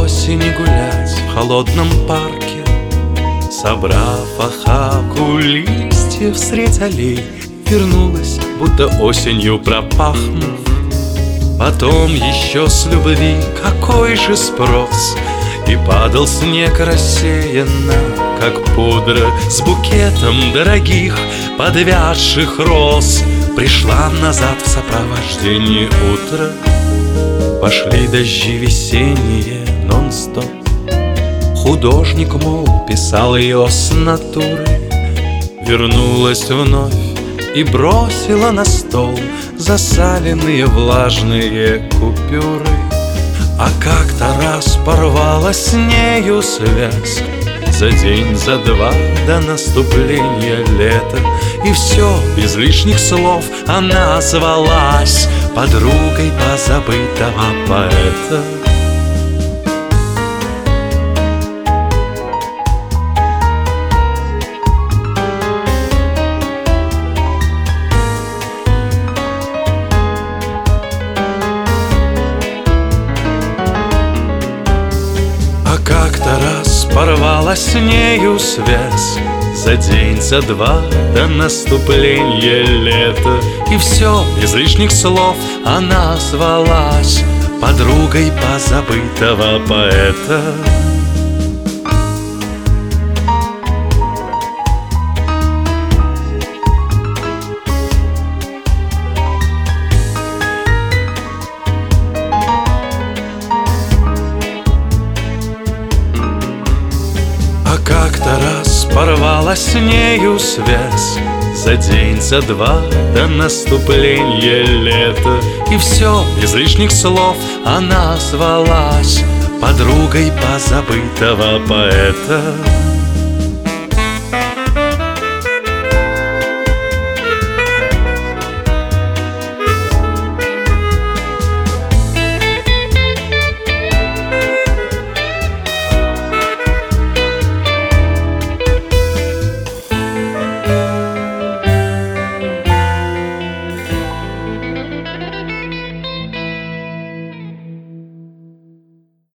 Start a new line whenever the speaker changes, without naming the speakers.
осени гулять в холодном парке, собрав охапку листьев средь аллей, вернулась, будто осенью пропахнув. Потом еще с любви какой же спрос, и падал снег рассеянно, как пудра, с букетом дорогих подвядших роз. Пришла назад в сопровождении утра, пошли дожди весенние нон-стоп. Художник, мол, писал ее с натуры, вернулась вновь и бросила на стол засаленные влажные купюры. А как-то раз порвала с нею связь за день, за два до наступления лета, и все, без лишних слов, она звалась подругой позабытого поэта. Как-то раз порвала с нею связь за день, за два до наступления лета, и все, без лишних слов, она звалась подругой позабытого поэта. Как-то раз порвала с нею связь за день, за два до наступления лета, и все, без лишних слов, она звалась подругой позабытого поэта.